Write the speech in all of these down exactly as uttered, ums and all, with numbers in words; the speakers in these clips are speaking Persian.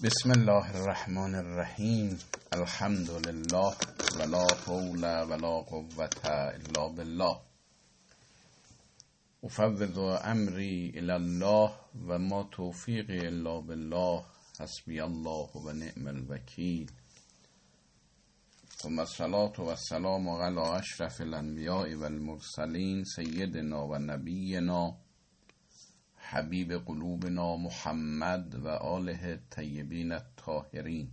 بسم الله الرحمن الرحیم. الحمد لله ولا حول ولا قوة الا بالله. افوض امری الی الله و ما توفیقی الا بالله. حسبی الله و نعم الوکیل. ثم الصلاة و السلام علی اشرف الانبیاء و المرسلین سیدنا و نبینا حبیب قلوبنا محمد و آله الطیبین الطاهرین،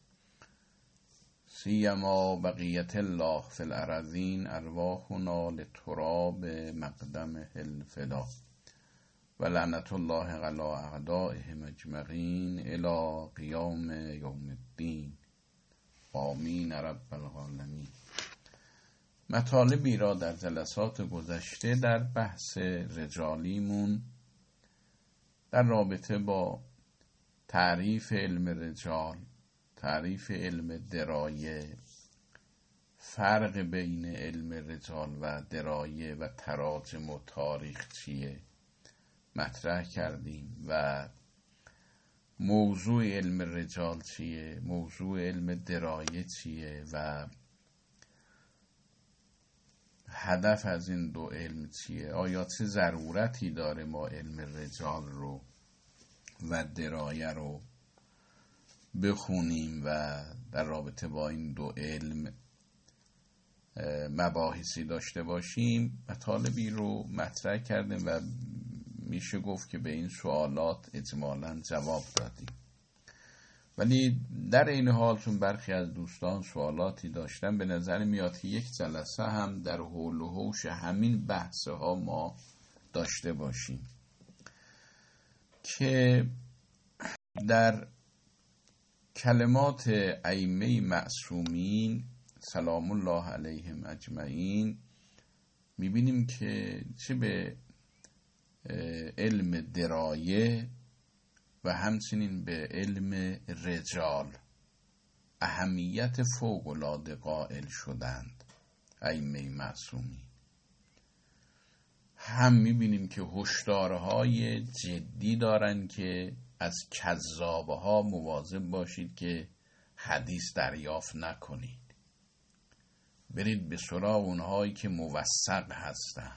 سیما بقیت الله فی الارضین. ارواحنا لتراب مقدمه الفدا و لعنت الله علی اعدائهم اجمعین الی قیام یوم الدین. آمین رب العالمین. مطالبی را در جلسات گذشته در بحث رجالیمون در رابطه با تعریف علم رجال، تعریف علم درایه، فرق بین علم رجال و درایه و تراجم و تاریخ چیه مطرح کردیم و موضوع علم رجال چیه، موضوع علم درایه چیه و هدف از این دو علم چیه. آیا چه ضرورتی داره ما علم رجال رو و درایه رو بخونیم و در رابطه با این دو علم مباحثی داشته باشیم. مطالبی رو مطرح کردیم و میشه گفت که به این سوالات اجمالاً جواب دادیم، ولی در این حال چون برخی از دوستان سوالاتی داشتن به نظر میاد که یک جلسه هم در حول و حوش همین بحث ها ما داشته باشیم که در کلمات ائمه معصومین سلام الله علیهم اجمعین میبینیم که چه به علم درایه و همچنین به علم رجال اهمیت فوق‌العاده قائل شدند. ائمه معصومین هم میبینیم که هشدارهای جدی دارن که از کذابها مواظب باشید که حدیث دریافت نکنید، برید به سراغ اونهایی که موثق هستند.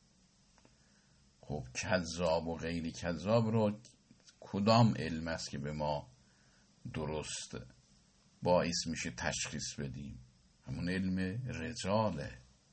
خب کذاب و غیر کذاب رو کدام علم است که به ما درست باعث میشه تشخیص بدیم؟ همون علم رجاله.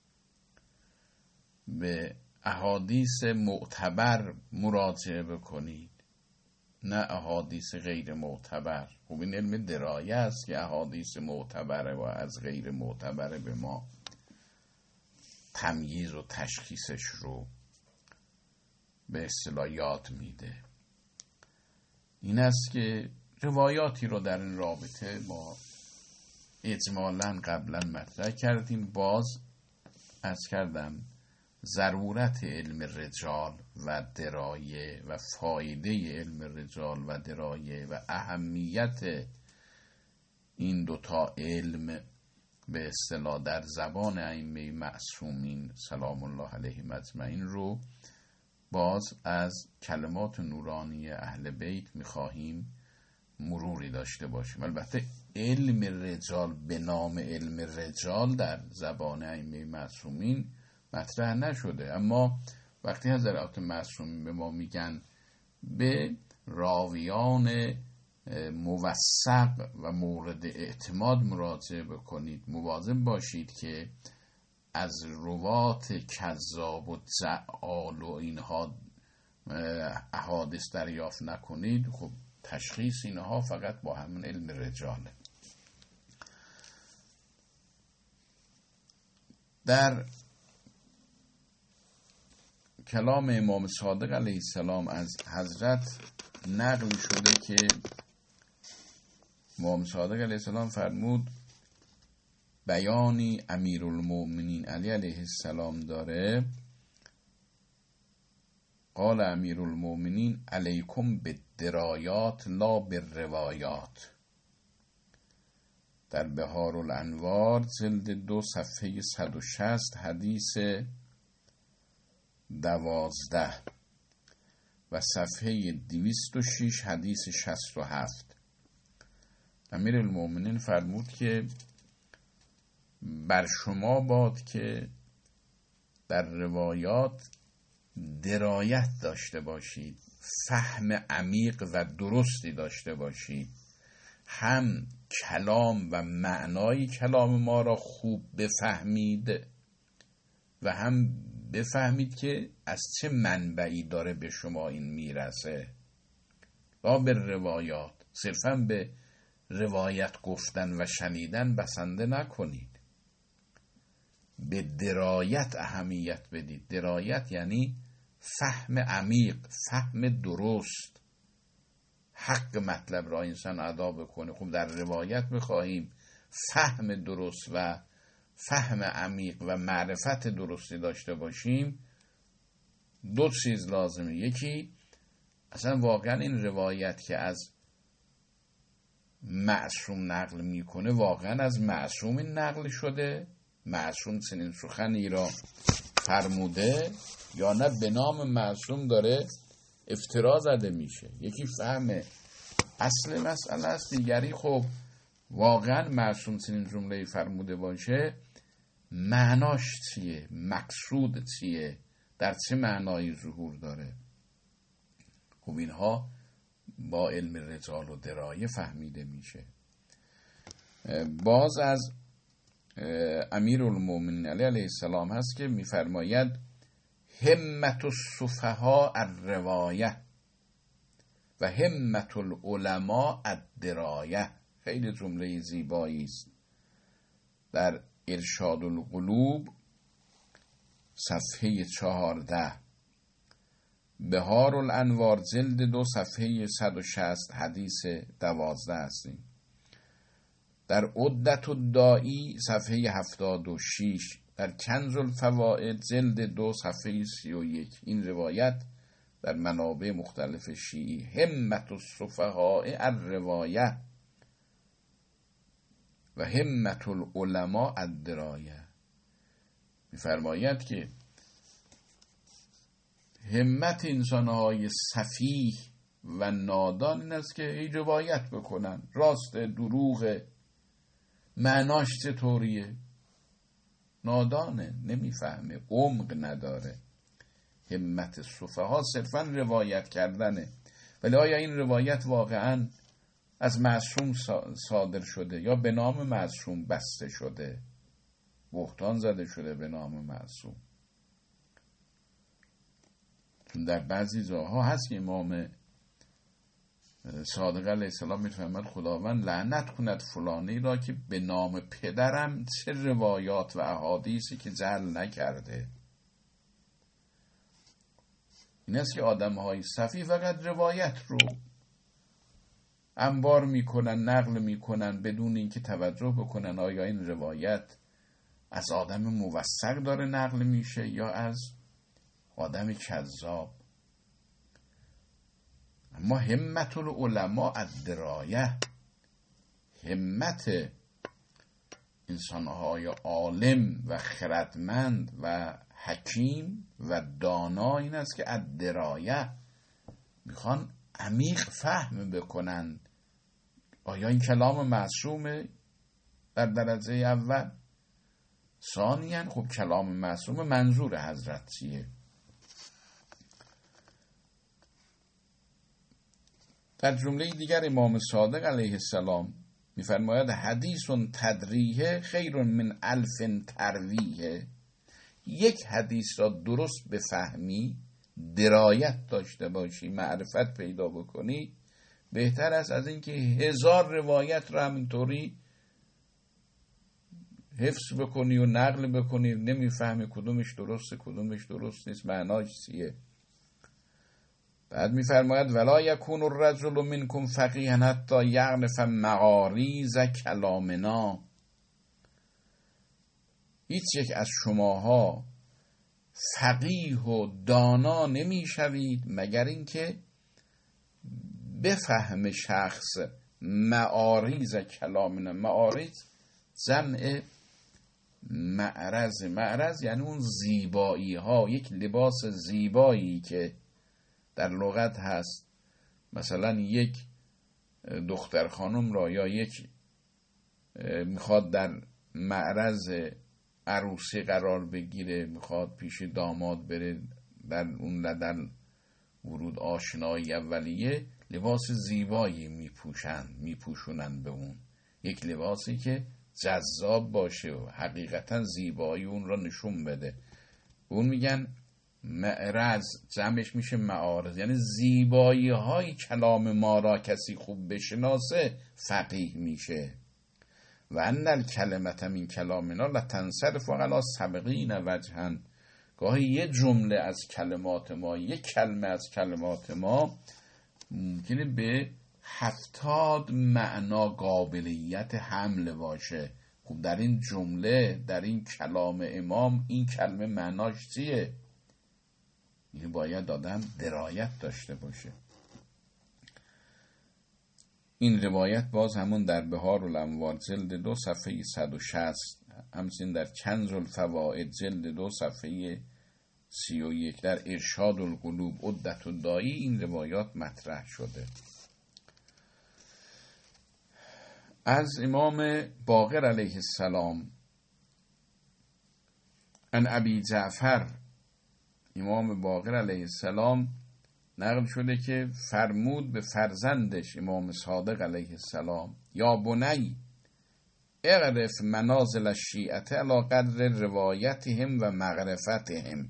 به احادیث معتبر مراجعه بکنید، نه احادیث غیر معتبر. خب این علم درایه است که احادیث معتبره و از غیر معتبره به ما تمییز و تشخیصش رو به اصطلاح یاد میده. این است که روایاتی رو در این رابطه ما اجمالاً قبلا مطرح کردیم. باز عرض کردم ضرورت علم رجال و درایه و فایده علم رجال و درایه و اهمیت این دوتا علم به اصطلاح در زبان ائمه معصومین سلام الله علیهم اجمعین رو باز از کلمات نورانی اهل بیت میخواهیم مروری داشته باشیم. البته علم رجال به نام علم رجال در زبان ائمه معصومین مطرح نشده، اما وقتی حضرات معصومین به ما میگن به راویان موثق و مورد اعتماد مراجعه بکنید، مواظب باشید که از روات کذاب و جعال و اینها احادیث دریافت نکنید. خب تشخیص اینها فقط با همون علم رجاله. در کلام امام صادق علیه السلام از حضرت نقل شده که امام صادق علیه السلام فرمود بیانی امیرالمؤمنین علی علیه السلام داره. قال امیرالمؤمنین علیکم بالدرایات لا بالروایات. در بهار الانوار جلد دو صفحه صد و شصت حدیث دوازده و صفحه دویست و شش حدیث شصت و هفت. امیرالمومنین فرمود که بر شما باد که در روایات درایت داشته باشید، فهم عمیق و درستی داشته باشید، هم کلام و معنای کلام ما را خوب بفهمید و هم بفهمید که از چه منبعی داره به شما این میرسه. و به روایات صرفا به روایت گفتن و شنیدن بسنده نکنید، به درایت اهمیت بدید. درایت یعنی فهم عمیق، فهم درست، حق مطلب را انسان ادا بکنه. خب در روایت بخواهیم فهم درست و فهم عمیق و معرفت درستی داشته باشیم، دو چیز لازمه. یکی اصلا واقعا این روایت که از معصوم نقل میکنه واقعا از معصوم نقل شده، معصوم چنین سخنی را فرموده، یا نه به نام معصوم داره افترا زده میشه. یکی فهم اصل مسئله است، دیگری خب واقعا معصوم چنین جمله فرموده باشه معناش چیه، مقصود چیه، در چه معنایی ظهور داره. خب اینها با علم رجال و درایه فهمیده میشه. باز از امیرالمومنین علیه السلام هست که میفرماید همت السفهاء الروایه و همت العلماء الدرایه. خیلی جمله زیبایی است. در ارشاد القلوب صفحه چهارده، بهار الانوار جلد دو صفحه صد و شصت حدیث دوازده هستیم. در عدت الدائی صفحه هفتاد و شش، در کنز الفوائد جلد دو صفحه سی و یک. این روایت در منابع مختلف شیعی. همت السفهاء الروایه و همت العلماء الدرایه. می‌فرماید که همت انسان‌های سفیه و نادان این است که ای روایت بکنن، راست دروغ، معناش چطوریه، نادانه، نمیفهمه، عمق نداره. همت السفهاء صرفا روایت کردنه. ولی آیا این روایت واقعا از معصوم صادر شده یا به نام معصوم بسته شده، بهتان زده شده به نام معصوم؟ در بعضی جاها هست که امام صادق علیه السلام میفرماید خداوند لعنت کند فلانی را که به نام پدرم چه روایات و احادیثی که جعل نکرده. این است که آدم های صفی فقط روایت رو انبار میکنن، نقل میکنن بدون اینکه توجه بکنن آیا این روایت از آدم موثق داره نقل میشه یا از آدم کذاب. اما همت العلماء الدرایه، همت انسانهای عالم و خردمند و حکیم و دانا این است که الدرایه میخوان عمیق فهم بکنن آیا این کلام معصومه در درجه اول، ثانیاً خب کلام معصوم منظور حضرت چیه. در جمله دیگر امام صادق علیه السلام میفرماید حدیث تدریه خیر من الف ترویه. یک حدیث را درست بفهمی، درایت داشته باشی، معرفت پیدا بکنی، بهتر است از اینکه هزار روایت را همینطوری حفظ بکنی و نقل بکنی، نمیفهمی کدومش درسته کدومش درست نیست، معناش چیه. بعد میفرماید ولا یکون الرجل منکم فقیها حتی یعرف مغاریز کلامنا. هیچ یک از شماها فقیه و دانا نمیشوید مگر اینکه بفهم شخص معاریز کلامنا. معاریز جمع معرض. معرض یعنی اون زیبایی ها، یک لباس زیبایی که در لغت هست. مثلا یک دختر خانم را یا یک میخواد در معرض عروسی قرار بگیره، میخواد پیش داماد بره، در اون لدن ورود آشنایی اولیه لباس زیبایی میپوشند میپوشونن به اون، یک لباسی که جذاب باشه و حقیقتا زیبایی اون را نشون بده. اون میگن معرض، جمعش میشه معارض، یعنی زیبایی های کلام ما را کسی خوب بشناسه فقیه میشه. و ان الکلمة من کلامنا لتنصرف علی سبعین وجها، گاهی یه جمله از کلمات ما، یک کلمه از کلمات ما ممکنه به هفتاد معنا قابلیت حمل باشه. خب در این جمله، در این کلام امام، این کلمه معناش چیه؟ این باید آدم درایت داشته باشه. این روایت باز همون در بهار الانوار جلد دو صفحه صد و شصت، همچنین در کنز الفوائد جلد دو صفحه سی و یک، در ارشاد القلوب عدت الدائی این روایات مطرح شده. از امام باقر علیه السلام ان ابی جعفر، امام باقر علیه السلام نقل شده که فرمود به فرزندش امام صادق علیه السلام: یا بنی اعرف منازل الشیعة علی قدر روایتهم و معرفتهم.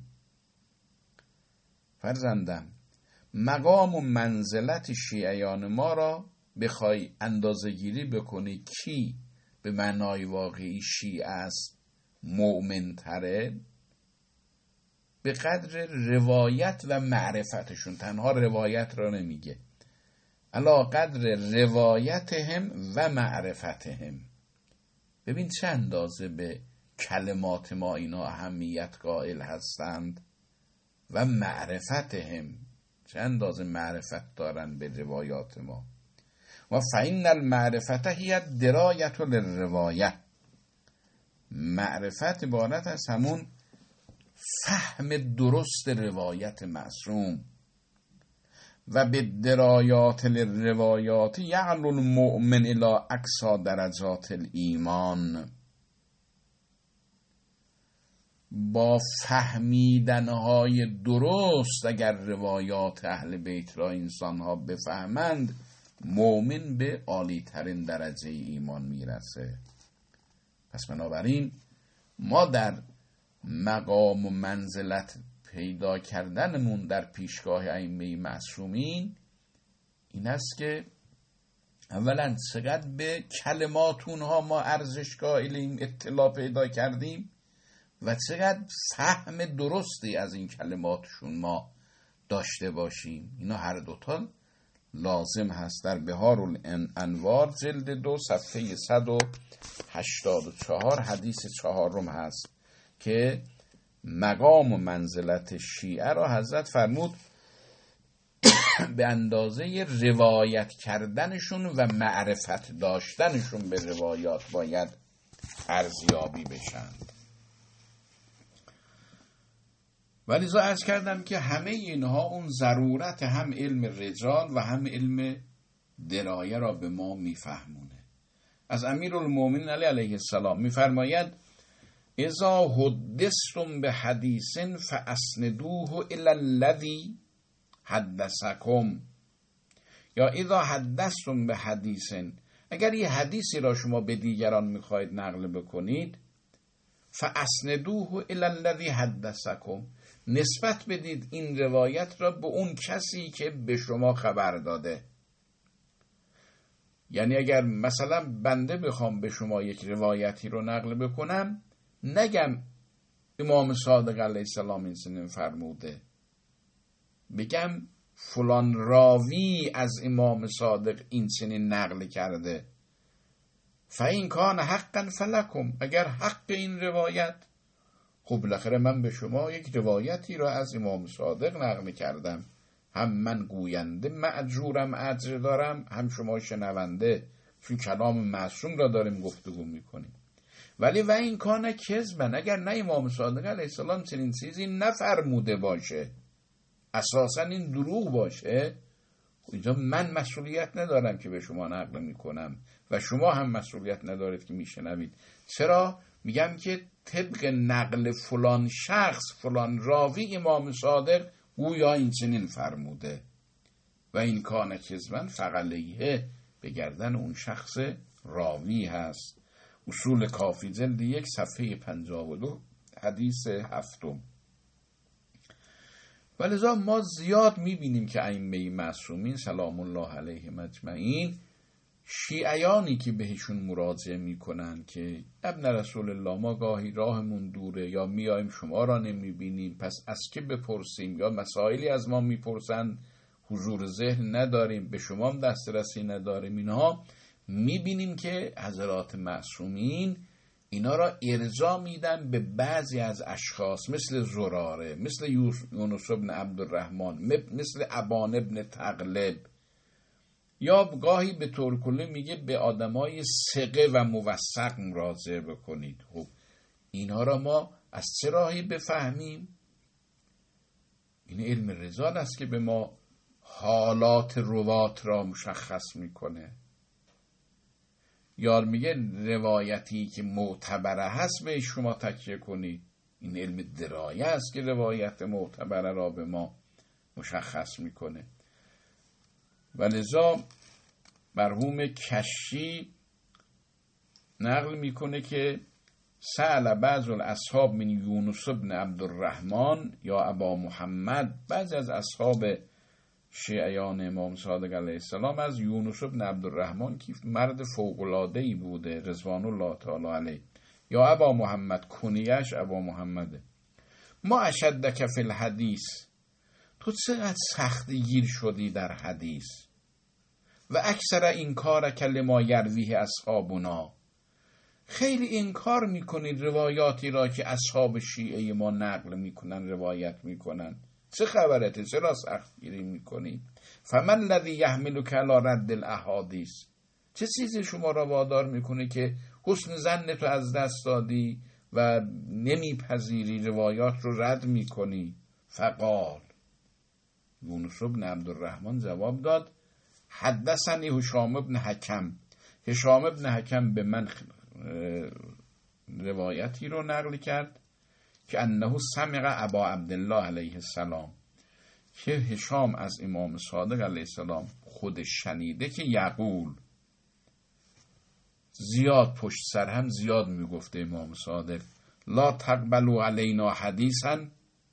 فرزندم، مقام و منزلت شیعیان ما را بخوای اندازه گیری بکنی کی به معنای واقعی شیعه است، مؤمن تره، به قدر روایت و معرفتشون. تنها روایت را نمیگه، علا قدر روایتهم و معرفتهم. ببین چه اندازه به کلمات ما اینا اهمیت قائل هستند و معرفتهم، چه اندازه معرفت دارن به روایات ما. و فإن المعرفت هی درایت للروایه، معرفت عبارت از همون فهم درست روایت معصوم. و به درایات للروایات یعلو المؤمن الی اقصی درجات الایمان، با فهمیدنهای درست اگر روایات اهل بیت را انسانها بفهمند، مؤمن به عالی ترین درجه ایمان میرسه. پس بنابراین ما در مقام و منزلت پیدا کردنمون در پیشگاه ائمه معصومین این است که اولا چقدر به کلمات اونها ما ارزش قائلیم، اطلاع پیدا کردیم، و چقدر فهم درستی از این کلماتشون ما داشته باشیم. اینا هر دوتا لازم هست. در بهار الانوار جلد دو صفحه صد و هشتاد و چهار حدیث چهارم هست که مقام و منزلت شیعه را حضرت فرمود به اندازه روایت کردنشون و معرفت داشتنشون به روایات باید ارزیابی بشند. ولی زا عرض کردم که همه اینها اون ضرورت هم علم رجال و هم علم درایه را به ما میفهمونه. از امیرالمومنین علی علیه السلام میفرماید: اذا حدثتم به حدیث فاسندوه الی الذی حدثکم، یا اذا حدثتم به حدیث، اگر یه حدیثی را شما به دیگران میخواید نقل بکنید، فاسندوه الی الذی حدثکم، نسبت بدید این روایت را به اون کسی که به شما خبر داده. یعنی اگر مثلا بنده بخوام به شما یک روایتی رو نقل بکنم، نگم امام صادق علیه السلام این چنین فرموده، بگم فلان راوی از امام صادق این چنین نقل کرده. فإن کان حقا فلکم، اگر حق این روایت، خب بالاخره من به شما یک روایتی را از امام صادق نقل کردم، هم من گوینده مأجورم، اجر دارم، هم شما شنونده، چون کلام معصوم را داریم گفتگو میکنیم. ولی و این کانه کذبن، اگر نه امام صادق علیه السلام چنین چیزی نفرموده باشه، اساسا این دروغ باشه، اینجا من مسئولیت ندارم که به شما نقل میکنم و شما هم مسئولیت ندارید که میشنوید. چرا؟ میگم که طبق نقل فلان شخص فلان راوی امام صادق گویا این چنین فرموده و این کان کذبا فعلیه به گردن اون شخص راوی هست. اصول کافی جلد یک صفحه پنجاه و دو حدیث هفتم. ولذا ما زیاد میبینیم که ائمه معصومین سلام الله علیهم اجمعین، شیعیانی که بهشون مراجعه میکنن که ابن رسول الله ما گاهی راهمون دوره یا میایم شما را نمیبینیم پس از که بپرسیم، یا مسائلی از ما میپرسن حضور ذهن نداریم به شما هم دسترسی نداریم، اینها میبینیم که حضرات معصومین اینا را ارجاع میدن به بعضی از اشخاص مثل زراره، مثل یونس بن عبدالرحمن، مثل ابان ابن تغلب، یا گاهی به طور کلی میگه به آدمای ثقه و موثق مراجعه بکنید. خب اینها را ما از چه راهی بفهمیم؟ این علم رجال است که به ما حالات روات را مشخص میکنه. یا میگه روایتی که معتبره هست به شما تکیه کنید. این علم درایه است که روایت معتبره را به ما مشخص میکنه. و لذا مرحوم کشی نقل میکنه که سأل بعض الاصحاب من یونس بن عبدالرحمن یا ابا محمد، بعض از اصحاب شیعیان امام صادق علیه السلام از یونس بن عبدالرحمن که مرد فوق‌العاده‌ای بوده رضوان الله تعالی علیه، یا ابا محمد، کنیش ابا محمده، ما اشدک فی الحدیث، تو چقدر سختی گیر شدی در حدیث، و اکثر این کار کلما یرویه اصحابنا، خیلی انکار میکنید روایاتی را که اصحاب شیعه ما نقل میکنن روایت میکنن، چه خبرته؟ چرا سخت گیری میکنید؟ فمن الذی یحملک علی رد الاحادیث، چه چیزی شما را وادار میکنه که حسن ظن تو از دست دادی و نمیپذیری روایات رو رد میکنی؟ فقال، یونس بن عبدالرحمن جواب داد حدثنی هشام بن حکم، هشام بن حکم به من روایتی رو نقل کرد که انه سمع ابا عبدالله علیه السلام، که هشام از امام صادق علیه السلام خودش شنیده که یقول، زیاد پشت سر هم زیاد میگفته امام صادق، لا تقبلوا علینا حدیثا،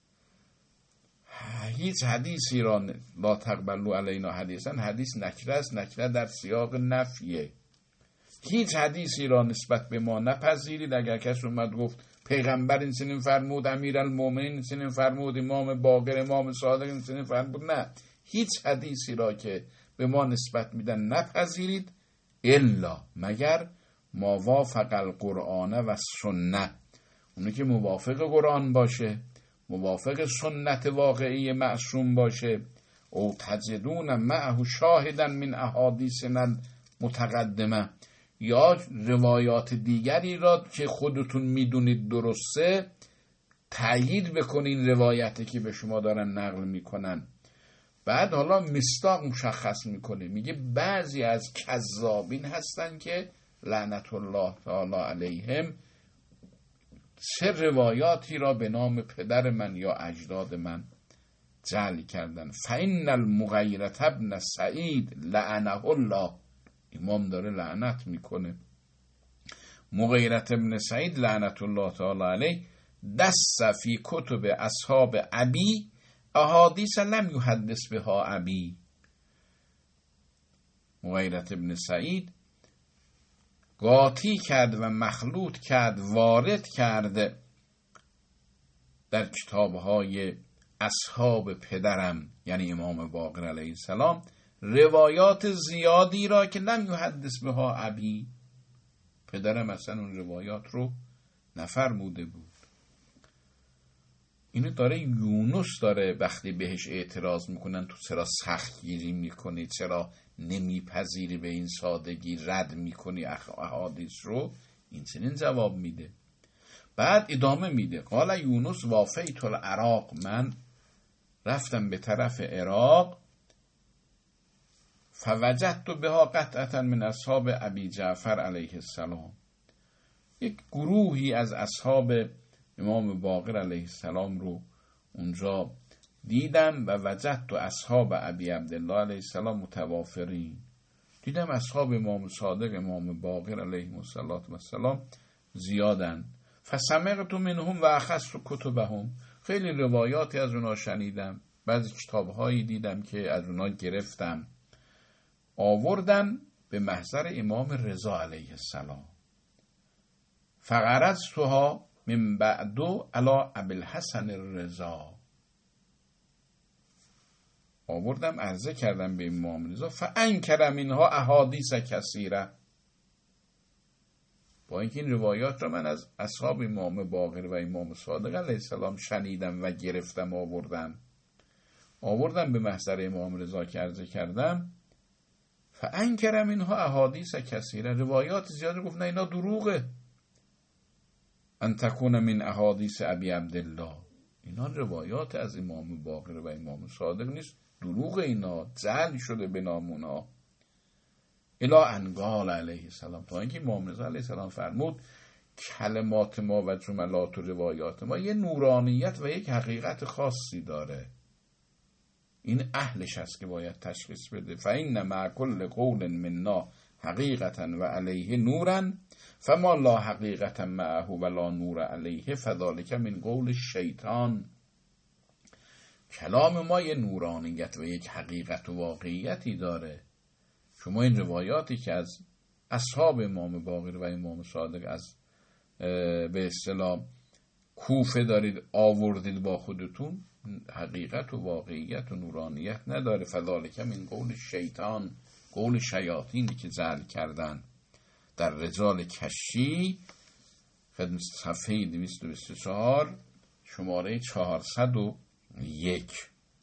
هیچ حدیثی را لا تقبلوا علینا حدیثا، حدیث نکره است، نکره در سیاق نفیه، هیچ حدیثی را نسبت به ما نپذیرید. اگر کس اومد گفت پیغمبر این چنین فرمود، امیرالمومنین این چنین فرمود، امام باقر، امام صادق این چنین فرمود، نه، هیچ حدیثی را که به ما نسبت میدن نپذیرید، الا مگر ما وافق القرآن و سنت، اونی که موافق قرآن باشه، موافق سنت واقعی معصوم باشه، او تجدون معه شاهدا من احادیثنا متقدمه، یا روایات دیگری را که خودتون میدونید درسته تأیید بکنین روایتی که به شما دارن نقل میکنن. بعد حالا مصداق مشخص میکنه، میگه بعضی از کذابین هستن که لعنت الله تعالی علیهم چه روایاتی را به نام پدر من یا اجداد من جعل کردن. فإن المغیرة ابن سعید لعنه الله، امام داره لعنت میکنه، مغیرة ابن سعید لعنت الله تعالی علیه دست فی کتب اصحاب ابی احادیث لم یحدث بها ابی، مغیرة ابن سعید قاطی کرد و مخلوط کرد، وارد کرد در کتابهای اصحاب پدرم یعنی امام باقر علیه السلام روایات زیادی را که لم یحدث بها ابی، پدرم اصلا اون روایات رو نفرموده بود. اینو داره یونس داره وقتی بهش اعتراض میکنن تو چرا سخت گیری میکنی، چرا نمیپذیری به این سادگی رد میکنی احادیث رو، این چنین جواب میده. بعد ادامه میده قال یونس وافیت العراق، من رفتم به طرف عراق فوجدت بها قطعة من اصحاب ابی جعفر علیه السلام. یک گروهی از اصحاب امام باقر علیه السلام رو اونجا دیدم و وجدت اصحاب ابی عبدالله علیه السلام متوافرین. دیدم اصحاب امام صادق امام باقر علیه السلام زیادن. فسمعت منهم و اخذت کتبهم. خیلی روایاتی از اونا شنیدم، بعضی کتابهایی دیدم که از اونا گرفتم، آوردن به محضر امام رضا علیه السلام. فقرضتها من بعد علی ابی الحسن الرضا. آوردم عرضه کردم به امام رضا. فانکر منها احادیث کثیره. با اینکه این روایات را من از اصحاب امام باقر و امام صادق علیه السلام شنیدم و گرفتم آوردم آوردم به محضر امام رضا که عرضه کردم. فانکر منها احادیث کثیره. روایات زیاد گفت نه اینا دروغه. ان تکون من احادیث ابی عبدالله. اینا روایات از امام باقر و امام صادق نیست، دروغ، اینا جعل شده به نامونا. الا انقال علیه السلام، تا اینکه امام رضا علیه السلام فرمود کلمات ما و جملات و روایات ما یه نورانیت و یک حقیقت خاصی داره، این اهلش هست که باید تشخیص بده. فإن مع كل قول منا حقیقتا و علیه نورا فما لا حقیقتا معه و لا نور علیه فذلک من قول الشیطان. کلام ما یه نورانیت و یک حقیقت و واقعیتی داره. شما این روایاتی که از اصحاب امام باقر و امام صادق از به اصطلاح کوفه دارید آوردید با خودتون، حقیقت و واقعیت و نورانیت نداره. فذلک من قول شیطان، قول شیاطینی که جعل کردن. در رجال کشی خدمت صفحه دویست و بیست و چهار شماره چهارصد و یک.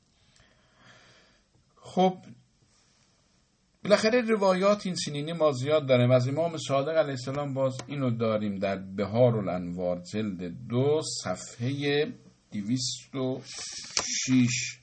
خب بالاخره روایات این سنینی ما زیاد داریم. از امام صادق علیه السلام باز اینو داریم در بهار الانوار جلد دو صفحه دویست و شیش.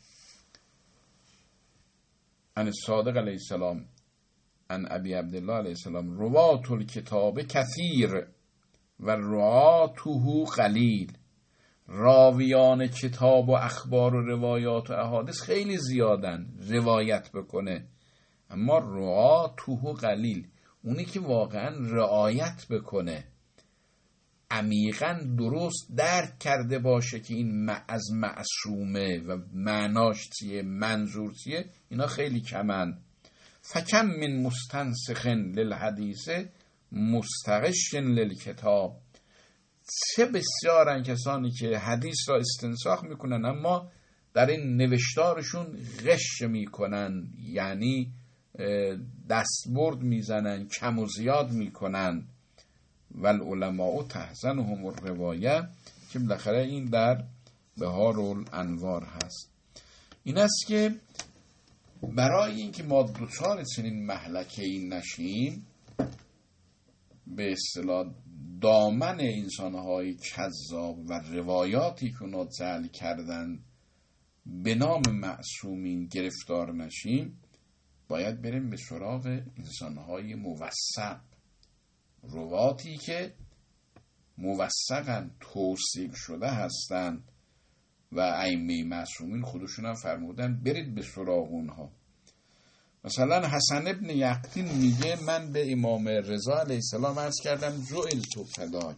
عن صادق علیه السلام عن ابی عبدالله علیه السلام روات الکتاب کثیر و رواته قلیل. راویان کتاب و اخبار و روایات و احادیث خیلی زیادن روایت بکنه، اما رواته قلیل، اونی که واقعا رعایت بکنه، عمیقا درست درک کرده باشه که این از معصومه و معناش چیه، منظور چیه، اینا خیلی کمن. فکم من مستنسخ للحدیث مستغش للکتاب. چه بسیارن کسانی که حدیث را استنساخ میکنن اما در این نوشتارشون غش میکنن، یعنی دستبرد میزنن، کم و زیاد میکنن. والعلماء تحزنهم الروایه، که بالاخره این در بهار الانوار هست. این است که برای اینکه ما دوچار چنین مهلکه این نشیم، به اصطلاح دامن انسانهای کذاب و روایاتی که اونا جعل کردن به نام معصومین گرفتار نشیم، باید بریم به سراغ انسانهای موثق، رواتی که موثقاً توثیق شده هستند و ائمه معصومین خودشون هم فرمودن برید به سراغ اونها. مثلا حسن ابن یقطین میگه من به امام رضا علیه السلام عرض کردم جعلت فداک،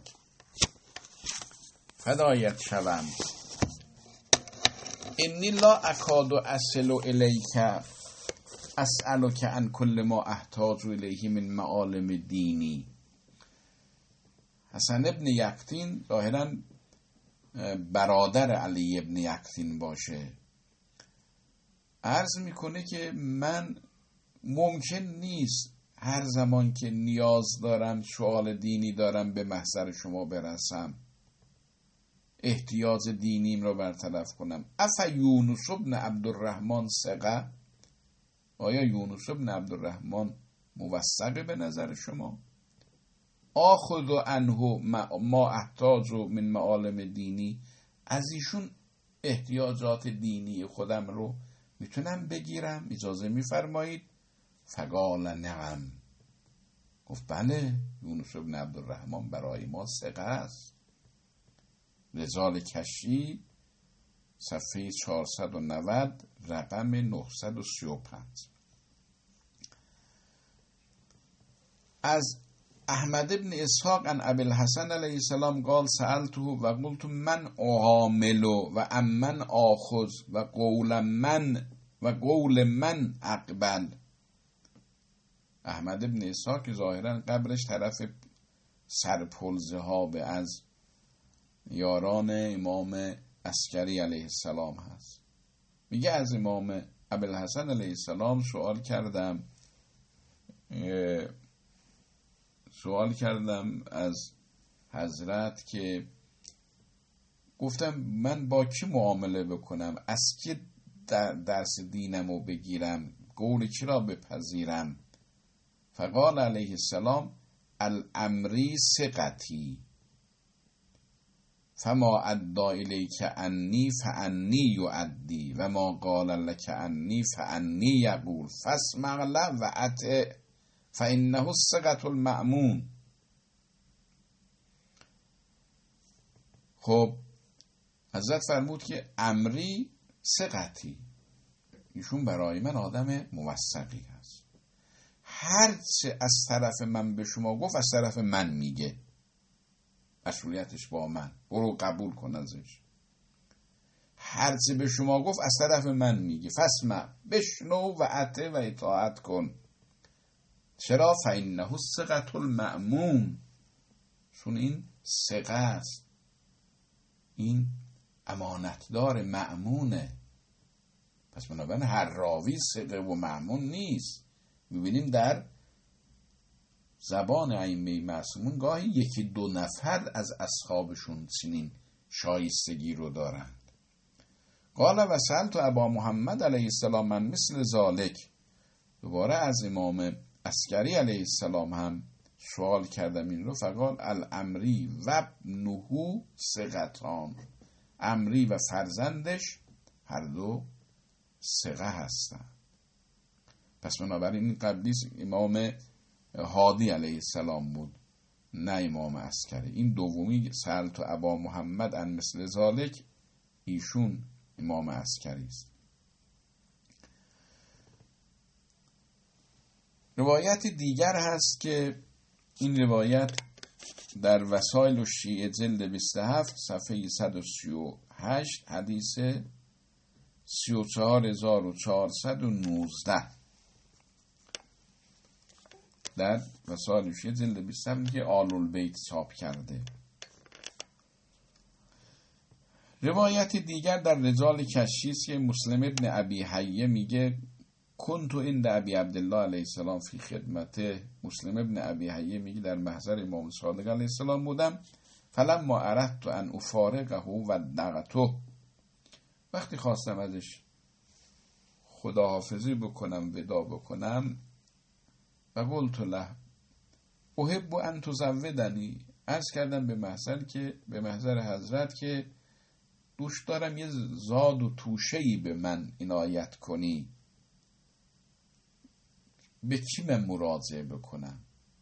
فدایت شوم، انی لا اکاد اصل الیک اسألک عن کل ما احتاج الیه من معالم دینی. حسن ابن یقطین ظاهراً برادر علی ابن یقطین باشه، عرض میکنه که من ممکن نیست هر زمان که نیاز دارم، سوال دینی دارم، به محضر شما برسم، احتیاج دینیم را برطرف کنم. اف یونس ابن عبدالرحمن ثقه، آیا یونس ابن عبدالرحمن موثقه به نظر شما؟ آخذ عنه ما احتاج من معالم دینی، از ایشون احتیاجات دینی خودم رو میتونم بگیرم، اجازه میفرمایید؟ فقال نعم، گفت بله یونس بن عبدالرحمن برای ما ثقه است. رساله کشی صفحه چهارصد و نود رقم نهصد و سی و پنج. از احمد ابن اسحاق عن ابی الحسن علیه السلام قال سألته و قلت من اعامل و امن آخذ و قول من و قول من اقبل. احمد ابن اسحاق که ظاهرا قبرش طرف سرپلزه ها به از یاران امام عسکری علیه السلام هست، میگه از امام ابوالحسن علیه السلام سوال کردم سوال کردم از حضرت که گفتم من با کی معامله بکنم، از کی در درس دینمو بگیرم، قول کی را بپذیرم. فقال علیه السلام الامری ثقتی فما ادى الیک انی فانی یؤدی و ما قال لک انی فانی یقول فاسمع له و اطع فانه الثقة المأمون. خب حضرت فرمود که امری ثقتی، ایشون برای من آدم موثقی هست، هر چه از طرف من به شما گفت از طرف من میگه، مسئولیتش با من، برو قبول کن ازش. هر چه به شما گفت از طرف من میگه، فاسمع، بشنو و اطع و اطاعت کن. چرا؟ فانه الثقة المأمون، چون این ثقه است، این امانتدار مأمونه. پس بنابراین هر راوی ثقه و مأمون نیست. میبینیم در زبان ائمه معصومون گاهی یکی دو نفر از اصحابشون چنین شایستگی رو دارند. قال و سألت ابا محمد علیه السلام من مثل ذالک، دوباره از امام عسکری علیه السلام هم سوال کردم این رو. فقال الامری و ابنه ثقتان، امری و فرزندش هر دو ثقه هستند. پس بنابراین این قبلی امام هادی علیه السلام بود، نه امام عسکری. این دومی سألت ابا محمد عن مثل ذالک، ایشون امام عسکری است. روایت دیگر هست که این روایت در وسائل الشیعه جلد بیست و هفت صفحه صد و سی و هشت حدیث سی و چهار هزار و چهارصد و نوزده در وسائل الشیعه جلد بیست و هفت که آل البیت چاپ کرده. روایت دیگر در رجال کشی است که مسلم ابن ابی حیه میگه کنتو عند ابی عبدالله علیه السلام فی خدمته. مسلم ابن ابی حیه میگه در محضر امام صادق علیه السلام بودم. فلما اردت ان افارقه و دعته، وقتی خواستم ازش خداحافظی بکنم، ودا بکنم، و قلت له احب ان تزودنی، عرض کردم به محضر که به محضر حضرت که دوست دارم یه زاد و توشه‌ای به من عنایت کنی. به کی من مراجعه بکنم؟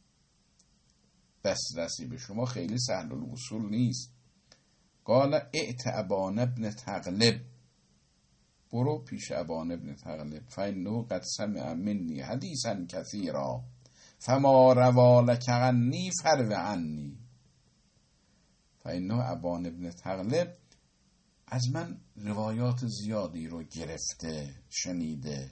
دسترسی به شما خیلی سهل الوصول نیست. قال ائت ابان ابن تغلب، برو پیش ابان ابن تغلب، فانه قد سمع منی حدیثا کثیرا فما روی لک عنی فرو عنی. فانه ابان ابن تغلب از من روایات زیادی رو گرفته، شنیده.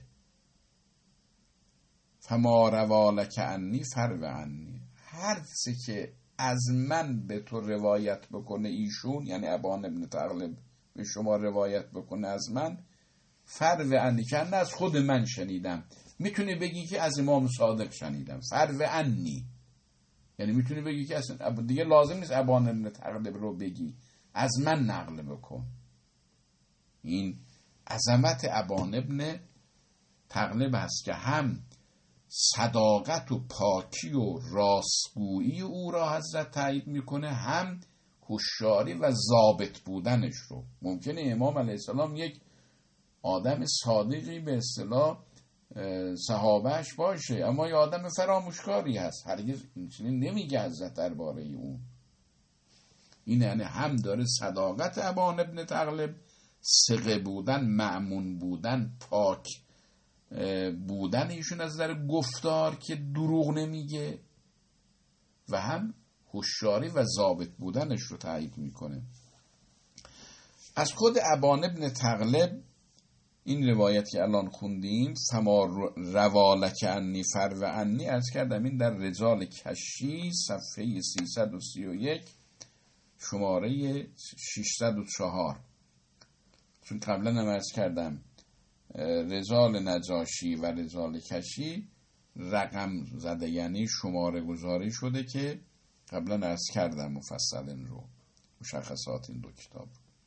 فما روی لک عنی فرو عنی، هر چه که از من به تو روایت بکنه ایشون، یعنی ابان ابن تغلب به شما روایت بکنه از من، فرو عنی، که نه از خود من شنیدم، میتونی بگی که از امام صادق شنیدم. فرو عنی یعنی میتونی بگی که اصلا دیگه لازم نیست ابان ابن تغلب رو بگی، از من نقل بکن. این عظمت ابان ابن تغلب هست که هم صداقت و پاکی و راستگویی او را حضرت تایید میکنه، هم هوشیاری و ضابط بودنش رو. ممکنه امام علیه السلام یک آدم صادقی به اصطلاح صحابهش باشه، اما یه آدم فراموشکاری هست، هرگز این چنین نمیگه حضرت درباره اون. این یعنی هم داره صداقت ابان ابن تغلب، ثقه بودن، مأمون بودن، پاک بودن ایشون از نظر گفتار که دروغ نمیگه، و هم هوشیاری و ضابط بودنش رو تایید میکنه. از خود ابان ابن تغلب این روایت که الان خوندیم، فما روالک انی فرو انی، از کردم این در رجال کشی صفحه سیصد و سی و یک شماره ششصد و چهار. چون قبلا هم عرض کردم رجال نجاشی و رجال کشی رقم زده، یعنی شماره گذاری شده که قبلا عرض کردم مفصل این رو، مشخصات این دو کتاب.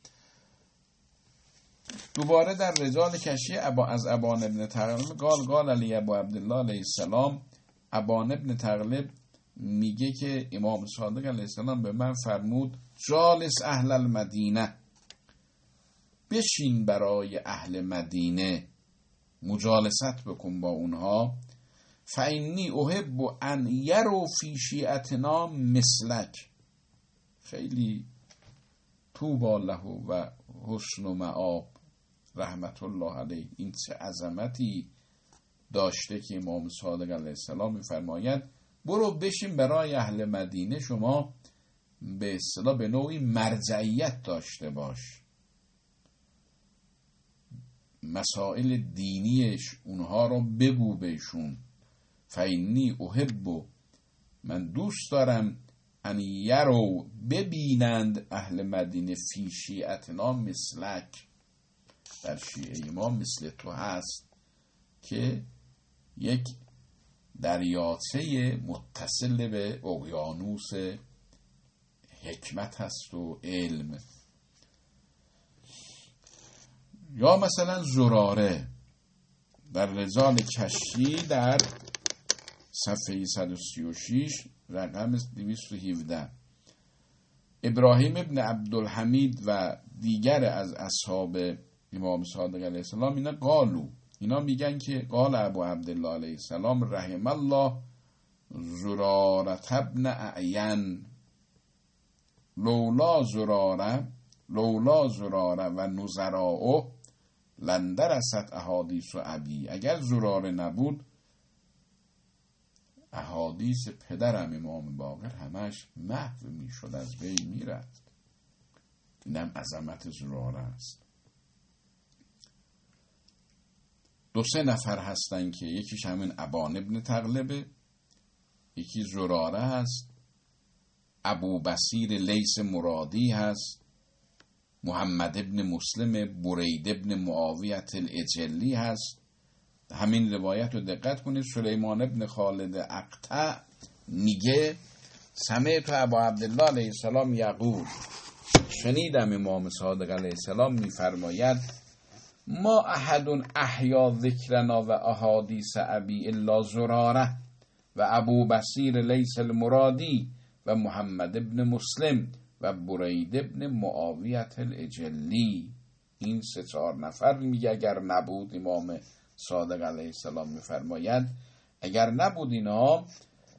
دوباره در رجال کشی ابا از ابان ابن تغلب قال قال علی ابو عبدالله علیه السلام، ابان ابن تغلب میگه که امام صادق علیه السلام به من فرمود جالس اهل المدینه، بشین برای اهل مدینه، مجالست بکن با اونها، فانی احب ان یرو فی شیعتنا مثلک، خیلی طوبی له و حسن و مآب رحمت الله علیه. این چه عظمتی داشته که امام صادق علیه السلام میفرماید برو بشین برای اهل مدینه، شما به اصطلاح به نوعی مرجعیت داشته باش، مسائل دینیش اونها رو بگو بهشون. فینی احب، من دوست دارم، ان یرو ببینند اهل مدینه فی شیعتنا مثلک، در شیعه ما مثل تو هست که یک دریاچه متصل به اقیانوس حکمت هست و علم. یا مثلا زراره در رجال کشی در صفحه صد و سی و شش رقم دویست و هفده، ابراهیم ابن عبدالحمید و دیگر از اصحاب امام صادق علیه السلام اینا قالو، اینا میگن که قال ابو عبدالله علیه السلام رحم الله زرارت ابن اعین، لولا زراره لولا زراره و نظراؤه لندرست احادیث و ابی، اگر زراره نبود احادیث پدرم امام باقر همش محو میشد، از بین میرفت. اینم عظمت زراره است. دو سه نفر هستن که یکیش همین ابان ابن تغلبه، یکی زراره هست، ابو بصیر لیث مرادی هست، محمد ابن مسلم برید ابن معاویت الاجلی هست. همین روایت رو دقت کنید. سلیمان ابن خالد اقطع میگه سمعت ابا عبدالله علیه السلام یقول، شنیدم امام صادق علیه السلام میفرماید ما احد احیا ذکرنا و احادیث ابی الا زراره و ابو بصیر لیث المرادی و محمد ابن مسلم و برید ابن معاویت الاجلی. این سه چهار نفر میگه اگر نبود، امام صادق علیه السلام میفرماید اگر نبود اینا،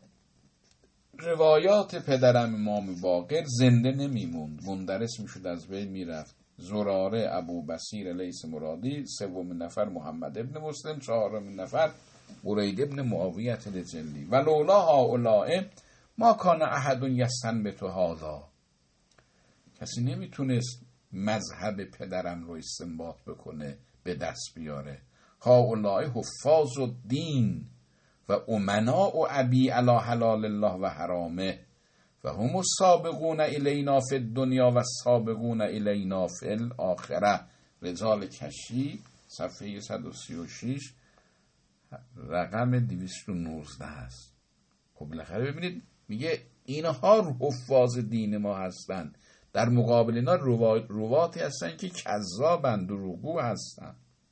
روایات پدرم امام باقر زنده نمیموند، مندرس میشد، از بین میرفت. زراره، ابو بصیر لیث مرادی، سومین نفر محمد ابن مسلم، چهارمین نفر برید ابن معاویت الاجلی. و لولا هؤلاء ما کان احد یستنبط هذا، کسی نمیتونست مذهب پدرم رو استنباط بکنه، به دست بیاره. هؤلاء حفاظ الدین و امناء ابی علی حلال الله و حرامه و هم السابقون الینا فی الدنیا و السابقون الینا فی الاخره. رجال کشی صفحه صد و سی و شش رقم دویست و نوزده است. خب بالاخره ببینید میگه اینها حفاظ دین ما هستن، در مقابل اینا رواتی هستن که کذابن، دروغگو هستن.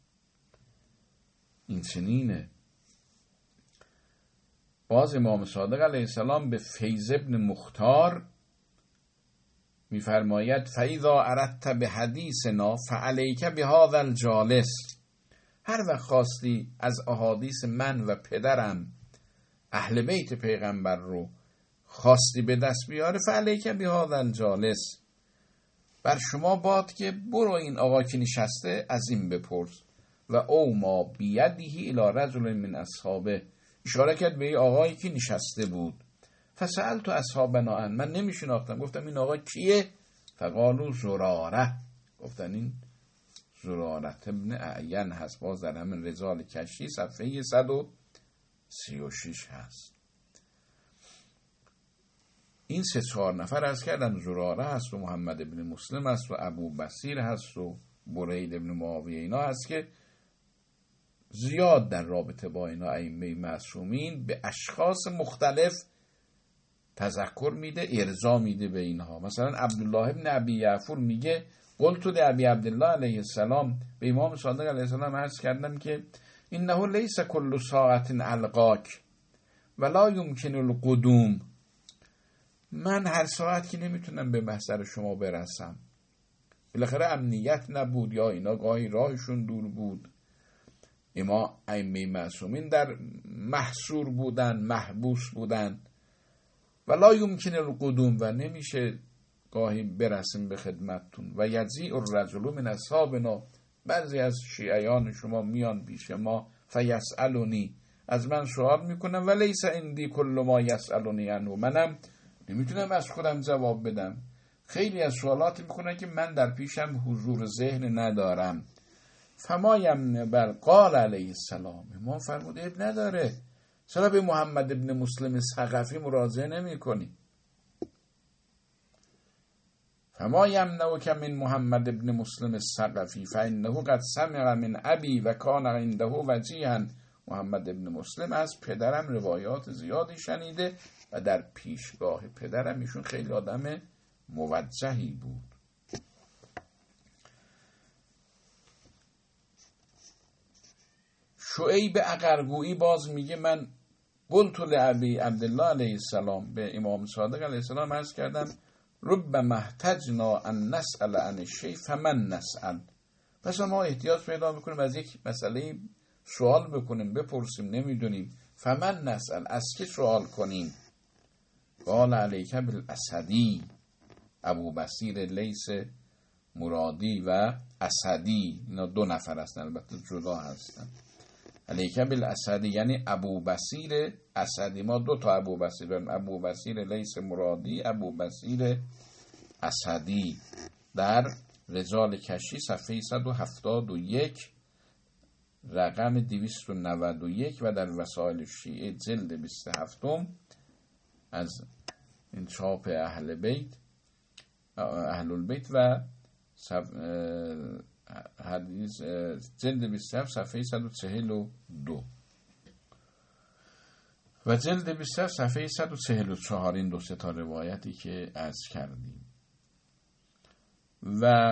این چنینه. باز امام صادق علیه السلام به فیض ابن مختار میفرماید فاذا اردت به حدیثنا فعلیک بهذا الجالس هر وقت خواستی از احادیث من و پدرم اهل بیت پیغمبر رو خواستی به دست بیاره، فعلیک بهذا الجالس، بر شما باد که برو این آقا که نشسته از این بپرس. و او ما بیدیه الی رجل من اصحابه، اشاره کرد به این آقایی که نشسته بود. فسألت اصحابنا ان، من نمیشناختم، گفتم این آقا کیه؟ فقالوا زراره، گفتن این زرارت ابن اعین هست. باز در همین رجال کشی صفحه صد و سی و شش هست. این سه چهار نفر از کردن زراره هست و محمد ابن مسلم هست و ابو بصیر هست و برید ابن معاویه، اینا هست که زیاد در رابطه با اینا ائمه معصومین به اشخاص مختلف تذکر میده، ارضا میده به اینها. مثلا عبدالله ابن ابی یعفور میگه قلت لابی عبدالله علیه السلام، به امام صادق علیه السلام عرض کردم که انه لیس کل ساعت القاک ولا یمکن القدوم، من هر ساعت که نمیتونم به محضر شما برسم. بالاخره امنیت نبود یا اینا گاهی راهشون دور بود، اما ائمه معصومین در محصور بودن، محبوس بودن. ولا یمکن القدوم، و نمیشه گاهی برسیم به خدمتتون. و یجیء الرجل من اصحابنا، بعضی از شیعیان شما میان پیش ما فیسألونی، از من سوال میکنن، و لیس عندی کل ما یسألونی عنه، منم نمیتونم از خودم جواب بدم. خیلی از سوالاتی میکنن که من در پیشم حضور ذهن ندارم. فما یمن بر قال علیه السلام، ما فرموده اب نداره، چرا به محمد ابن مسلم ثقفی مراجعه نمی کنی؟ فما یمنعک من محمد ابن مسلم الثقفی فانه قد سمع من ابی و کان عنده وجیها، محمد ابن مسلم از پدرم روایات زیادی شنیده و در پیشگاه پدرم ایشون خیلی آدم موجهی بود. شعیب اقرگویی باز میگه من قلت لابی عبدالله علیه السلام، به امام صادق علیه السلام عرض کردم ربما احتجنا ان نسأل عن الشیء فمن نسأل، پس ما احتیاج پیدا میکنیم از یک مسئله سوال بکنیم، بپرسیم، نمیدونیم، فمن نسأل، از که سوال کنیم؟ قال علیک بالاسدی، ابو بصیر لیث مرادی و اسدی، اینا دو نفر هستن، البته جدا هستن. علیک بالاسدی یعنی ابو بصیر اسدی، ما دو تا ابو بصیر داریم، ابو بصیر لیث مرادی، ابو بصیر اسدی. در رجال کشی صفحه صد و هفتاد و یک رقم دویست و نود و یک و در وسائل شیعه جلد بیست و هفت از این چاپ اهل بیت، اهل البیت و حدیث جلد بیست و هفت صفحه صد و چهل و دو و جلد بیست و هفت صفحه صد و چهل و چهار، این دو سه تا روایتی که عرض کردیم. و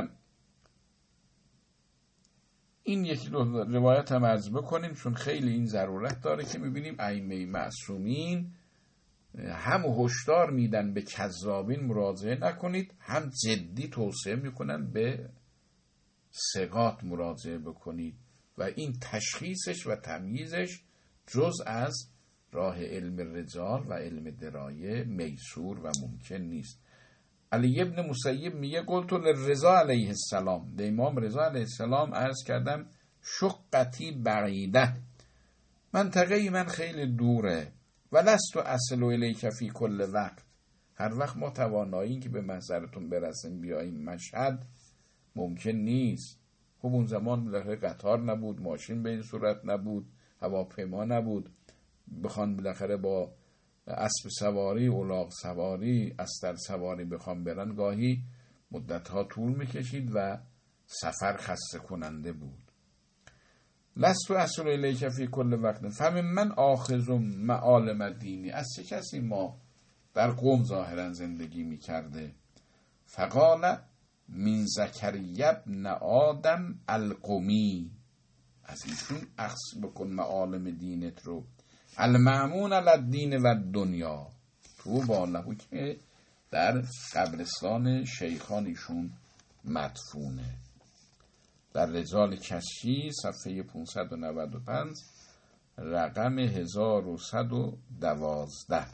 این یکی دو روایت هم عرض بکنیم چون خیلی این ضرورت داره که میبینیم ائمه معصومین هم هشدار میدن به کذابین مراجعه نکنید، هم جدی توصیه میکنن به ثقات مراجعه بکنید و این تشخیصش و تمییزش جز از راه علم رجال و علم درایه میسور و ممکن نیست. علی ابن مسیب میگه قلت للرضا علیه السلام، به امام رضا علیه السلام عرض کردم شقتی بعیده، منطقه من خیلی دوره، و لست اصل الیک فی کل وقت، هر وقت ما توانایی که به محضرتون برسیم بیاییم مشهد ممکن نیست. خب اون زمان بالاخره قطار نبود، ماشین به این صورت نبود، هواپیما نبود، بخوان بالاخره با اسب سواری، الاغ سواری، استر سواری بخوام برن گاهی مدتها طول میکشید و سفر خسته کننده بود. لست اصل الیک فی کل وقت فهم من آخذ معالم دینی، از چه کسی ما در قوم ظاهرا زندگی میکرده؟ فقال من زکریا ابن آدم القمی، از ایشون اخذ بکن معالم دینت رو. المأمون علی الدین و دنیا، تو بالهو که در قبرستان شیخانیشون مدفونه. در رجال کشی صفحه پانصد و نود و پنج رقم هزار و صد و دوازده.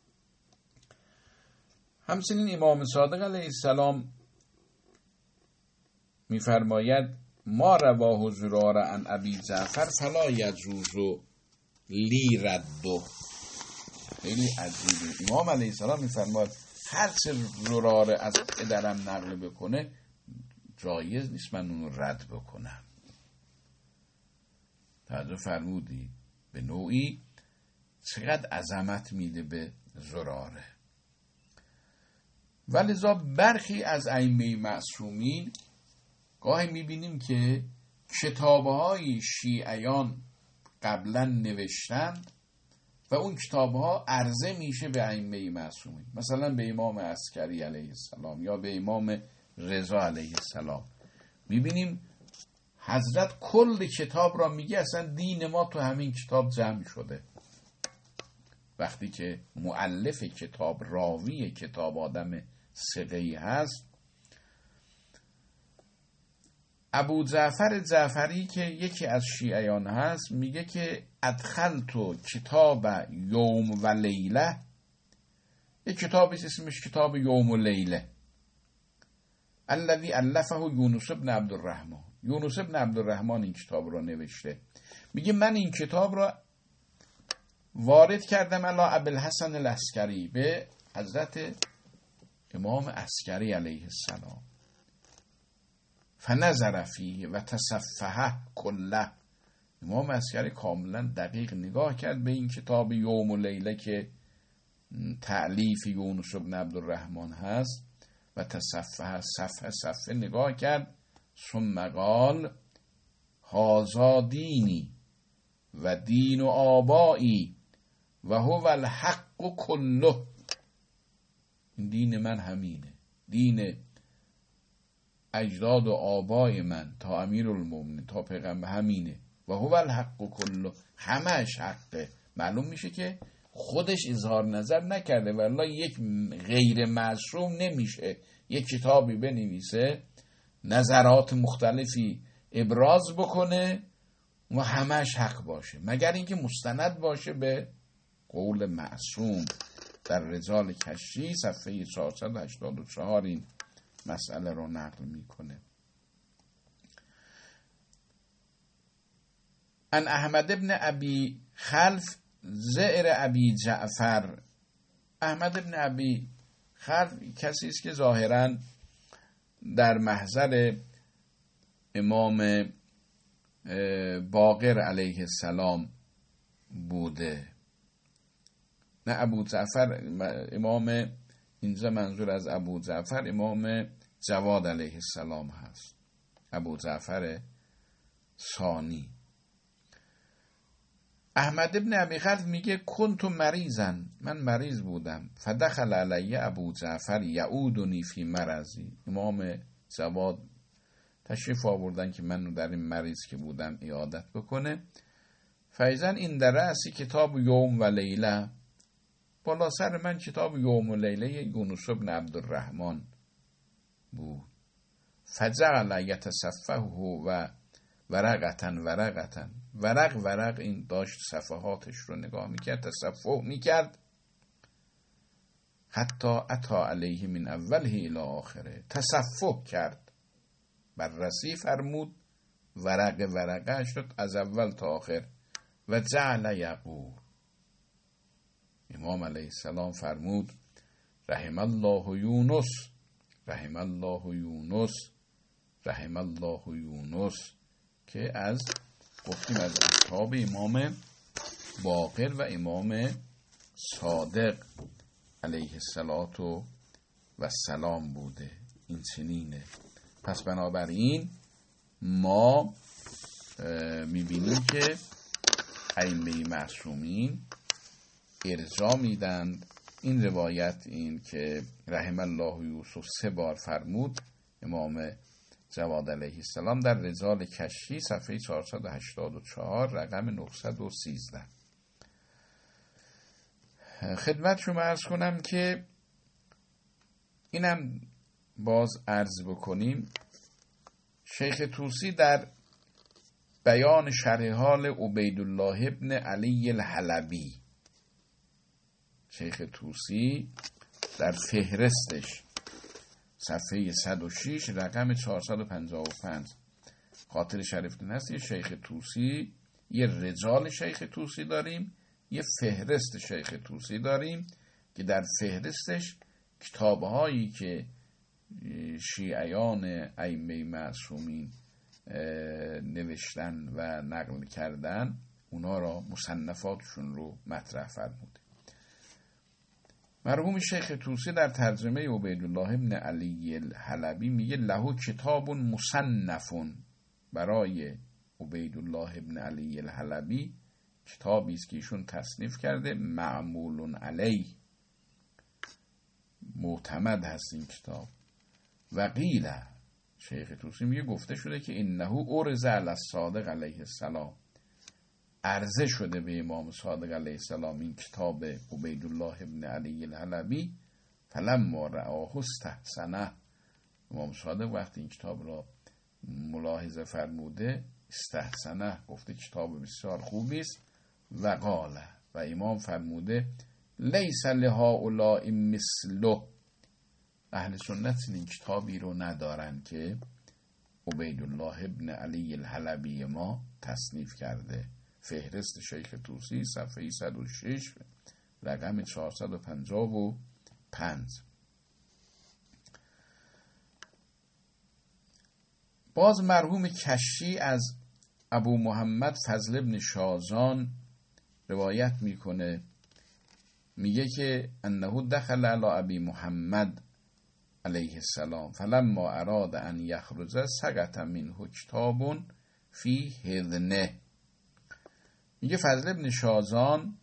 همچنین امام صادق علیه السلام می‌فرماید ما رواه زرار عن ابی جعفر فلا یجوز لی ردو. خیلی عجیبه. امام علیه السلام می‌فرماید هر چه زرار از پدرم نقل بکنه جایز نیست من اونو رد بکنم. توجه فرمودی؟ به نوعی چقدر عظمت میده به زراره. ولذا برخی از ائمه معصومین گاهی میبینیم که کتابهای شیعیان قبلا نوشتند و اون کتابها عرضه میشه به ائمه معصومین، مثلا به امام عسکری علیه السلام یا به امام رضا علیه السلام. میبینیم حضرت کل کتاب را میگه اصلا دین ما تو همین کتاب جمع شده. وقتی که مؤلف کتاب، راوی کتاب آدم ثقه‌ای هست. ابو جعفر جعفری که یکی از شیعیان هست میگه که ادخلتو کتاب یوم و لیله، یک کتابی اسمش کتاب یوم و لیله، الذی الفه یونس بن عبدالرحمن. یونس بن عبدالرحمن این کتاب را نوشته. میگه من این کتاب را وارد کردم علی ابوالحسن العسکری، به حضرت امام عسکری علیه السلام. فنظر فیه و تصفحه کله. امام عسکری کاملا دقیق نگاه کرد به این کتاب یوم و لیله که تألیف یونس بن عبدالرحمن هست و تصفحه صفحه صفحه نگاه کرد. ثم قال هذا دینی و دین و آبایی و هو الحق کله. این دین من همینه، دین اجداد و آبای من تا امیرالمومنین تا پیغمبر همینه. و هو الحق کله، همش حقه. معلوم میشه که خودش اظهار نظر نکرده، والله یک غیر معصوم نمیشه یک کتابی بنویسه نظرات مختلفی ابراز بکنه و همش حق باشه، مگر اینکه مستند باشه به قول معصوم. در رجال کشی صفحه چهارصد و هشتاد و چهار این مسئله رو نقل میکنه. ان احمد ابن ابی خلف زئر ابی جعفر. احمد ابن ابی خلف کسی است که ظاهراً در محضر امام باقر علیه السلام بوده. نه ابو جعفر، امام اینجا منظور از ابو جعفر امام جواد علیه السلام هست، ابو جعفر ثانی. احمد ابن ابی خلف میگه کنت مریضن، من مریض بودم. فدخل علی ابو جعفر یعودنی فی مرضی. امام جواد تشریف آوردن که منو در این مریض که بودم عیادت بکنه. فایزن این در رأسی کتاب یوم و لیله، بالا سر من کتاب یوم و لیله یونس بن عبدالرحمن بود. فجعل یتصفحه و ورقتن ورقتن، ورق ورق این داشت صفحاتش رو نگاه میکرد، تصفح میکرد. حتی اتا علیه من اوله الی آخره، تصفح کرد، بررسی فرمود، ورق ورقه شد از اول تا آخر. و جعل یقول، امام علیه السلام فرمود رحم الله یونس، رحم الله یونس، رحم الله یونس، که از گفتیم از اصحاب امام باقر و امام صادق علیه السلام بوده. این چنینه. پس بنابراین ما میبینیم که ائمه معصومین ارجاع میدند این روایت، این که رحم الله یوسف سه بار فرمود امام جواد علیه السلام در رجال کشی صفحه چهارصد و هشتاد و چهار رقم نهصد و سیزده. خدمت شما عرض کنم که اینم باز عرض بکنیم شیخ طوسی در بیان شرح حال عبیدالله ابن علی الحلبی، شیخ طوسی در فهرستش صفحه صد و شش رقم چهارصد و پنجاه و پنج خاطر شریفتون هست. یه شیخ طوسی، یه رجال شیخ طوسی داریم، یه فهرست شیخ طوسی داریم که در فهرستش کتابهایی که شیعیان ائمه معصومین نوشتن و نقل کردن اونا را، مصنفاتشون رو مطرح فرموده. مرحوم شیخ طوسی در ترجمه عبیدالله ابن علی الحلبی میگه له کتاب مصنفون، برای عبیدالله ابن علی الحلبی کتابی است که ایشون تصنیف کرده، معمول علیه، معتمد هست این کتاب. و قیل، شیخ طوسی میگه گفته شده که انه ارز علی الصادق علیه السلام، عرضه شده به امام صادق علیه السلام این کتاب عبیدالله ابن علی الحلبی، فلما رآه استحسنه، امام صادق وقتی این کتاب را ملاحظه فرموده استحسنه، گفته کتاب بسیار خوبی است. و قال، و امام فرموده لیس لهؤلاء مثله، اهل سنت این کتابی رو ندارن که عبیدالله ابن علی الحلبی ما تصنیف کرده. فهرست شیخ طوسی صفحه صد و شش رقم چهارصد و پنجاه و پنج. باز مرحوم کشی از ابو محمد فضل ابن شازان روایت میکنه، میگه که انه دخل علی ابی محمد علیه السلام فلما اراد ان یخرج سقط منه کتاب فی هذنه. میگه فضل ابن شازان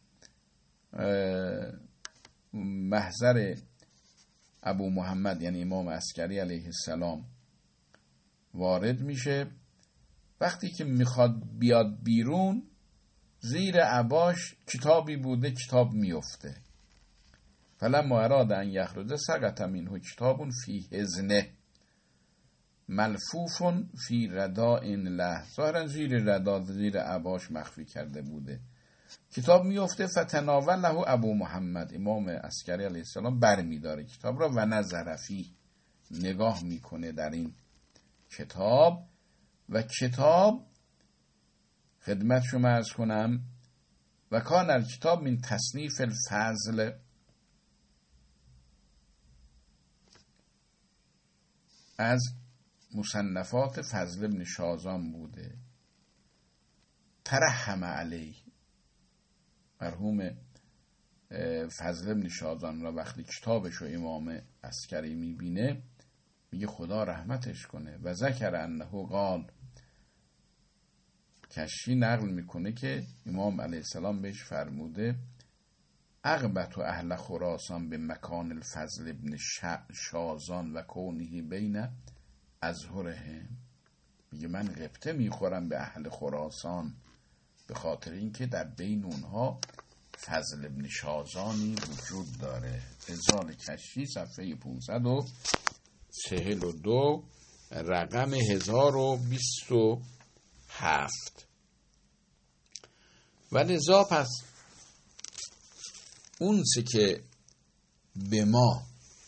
محضر ابو محمد یعنی امام عسکری علیه السلام وارد میشه، وقتی که میخواد بیاد بیرون زیر عباش کتابی بوده، کتاب میفته. فلما اراد ان یخرج سقط منه کتاب فی هذنه ملفوف فی رداء له، ظاهرا زیر ردا، زیر عباش مخفی کرده بوده. کتاب میفته، فتناوله ابو محمد، امام عسکری علیه السلام برمیداره کتاب را و نظر فیه، نگاه میکنه در این کتاب. و کتاب خدمت شما عرض کنم و کان الکتاب من تصنیف الفضل، از مصنفات فضل ابن شازان بوده. ترحم علیه، مرحوم فضل ابن شازان را وقتی کتابشو امام عسکری میبینه میگه خدا رحمتش کنه. و ذکر انه قال، کشی نقل میکنه که امام علیه السلام بهش فرموده اغبت و اهل خراسان به مکان الفضل ابن شازان و کونه بین ازهرهم، میگه من غبطه میخورم به اهل خراسان به خاطر اینکه در بین اونها فضل ابن شازانی وجود داره. رجال کشی صفحه پانصد و چهل و دو رقم هزار و بیست و هفت. و لذا پس اون چه که به ما